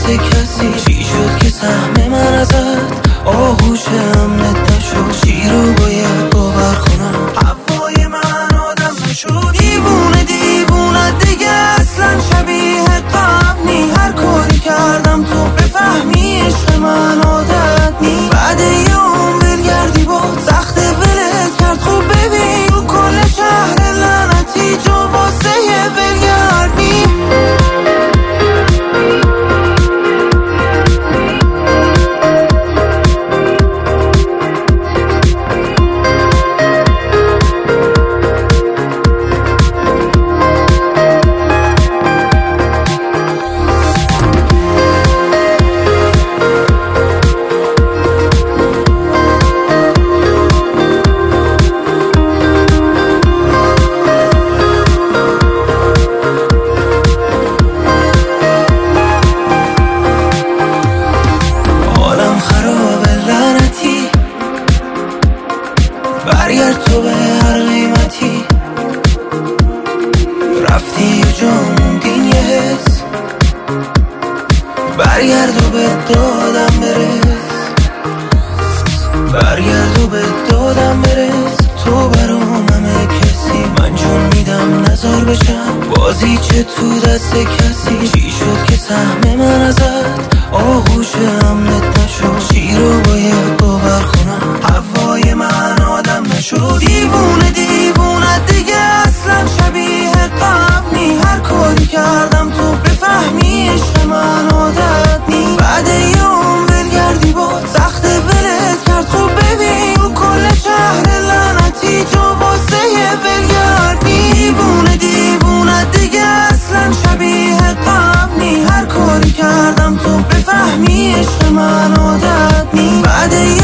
دست کسی. چی شد که سهم من ازت آغوش امنت نشد؟ چی رو باید باور کنم؟ هوای من آدم نشد. دیوونه دیوونه دیگه اصلا شبیه قبل نی. هر کاری کردم تو بفهمی عشق من عادت نی. بعد یه عمر گردی با سخت ولت کرد. خوب ببین تو کل شهر لعنتی جا واسه ولگردی. برگرد تو به هر قیمتی. رفتی و جا موندین یه حس. برگرد و به دادم برس. برگرد و به دادم برس. تو برام همه کسی. من جون میدم نزار بشم بازی چه تو دست کسی. چی شد که سهم من ازت آغوش امنت نشد؟ چی رو باید باور کنم؟ هوای من آدم نشد. دیوونه دیوونه دیگه اصلا شبیه قبل نی. هر کاری کردم تو بفهمی عشق من عادت نی. بعد یه عمر گردی با سخت ولت کرد. خوب ببین تو کل شهر لعنتی جا واسه ولگردی. دیوونه دیوونه دیگه اصلا شبیه قبل نی. هر کاری کردم تو بفهمی عشق من عادت نی. بعد